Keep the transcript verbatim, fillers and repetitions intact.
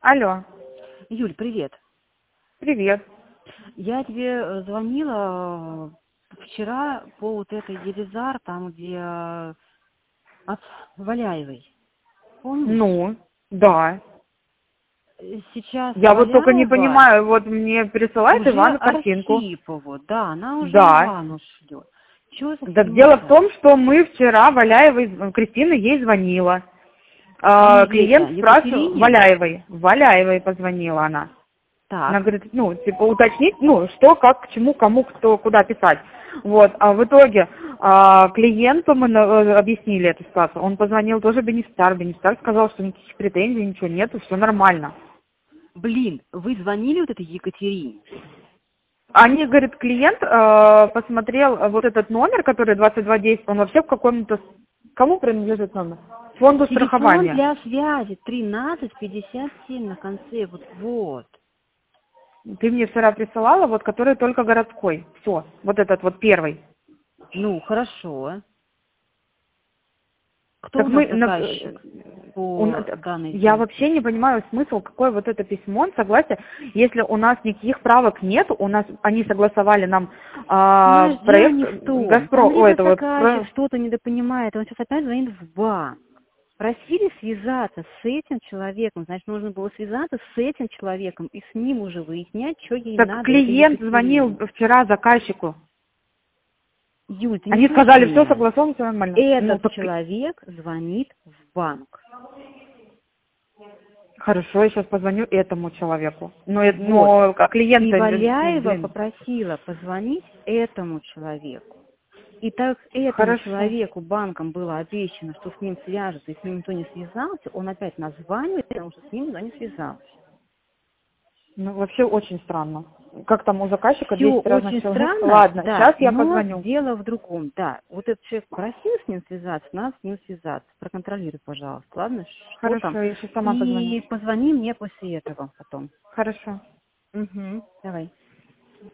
Алло, Юль, привет. привет. Я тебе э, звонила э, вчера по вот этой Елизар, там, где э, от Валяевой. Помнишь? Ну, да. Э, Сейчас Я вот только не Валяева понимаю, вот мне присылает уже Иван картинку. Архипову, да, она уже Да. Ивану шлет. Чего Так дело в случилось? том, что мы вчера Валяевой, Кристина ей звонила. А, Не это, клиент спрашивал, Екатерине? Валяевой, Валяевой позвонила она. Она Так. говорит, ну, типа, уточнить, ну, что, как, к чему, кому, кто, куда писать. Вот, а в итоге а, клиенту мы на- э, объяснили эту ситуацию. Он позвонил тоже Бенестар. Бенестар сказал, что никаких претензий, ничего нету, все нормально. Блин, вы звонили вот этой Екатерине? Они, говорит, клиент э, посмотрел э, вот этот номер, который двадцать два десять, он вообще в каком-то... Кому принадлежит номер? Фонду Телефон страхования. для связи тринадцать пятьдесят семь на конце, вот, вот. Ты мне вчера присылала, вот, который только городской. Все, вот этот вот первый. Ну, хорошо. Кто Так у нас мы... на- э, заказчик у по на- так данной я сделке? вообще не понимаю смысл, какое вот это письмо, согласие, если у нас никаких правок нет, у нас они согласовали нам а, Понимаешь, дело проект не в том. Газпро, Там о, либо это вот заказчик про- что-то недопонимает, он сейчас опять звонит в банк. Просили связаться с этим человеком, значит, нужно было связаться с этим человеком и с ним уже выяснять, что ей так надо, это клиент звонил Екатерине. вчера заказчику. Юль, ты не Они слышишь сказали, все меня? согласовано, все нормально. Ну, Этот так человек звонит в банк. хорошо, я сейчас позвоню этому человеку. Но, э- Вот. но как клиент, И ну, Валяева блин, попросила позвонить этому человеку. И так этому хорошо. человеку банком было обещано, что с ним свяжется, и с ним никто не связался, он опять названивает, потому что с ним никто не связался. Ну, вообще очень странно. Как там у заказчика Все десять разных очень человек? странно, Ладно, да, сейчас я но позвоню. дело в другом, да. Вот этот человек просил с ним связаться, надо с ним связаться. Проконтролируй, пожалуйста, ладно, что там. Хорошо, я сейчас сама позвоню. И позвони мне после этого потом. Хорошо. Угу, давай.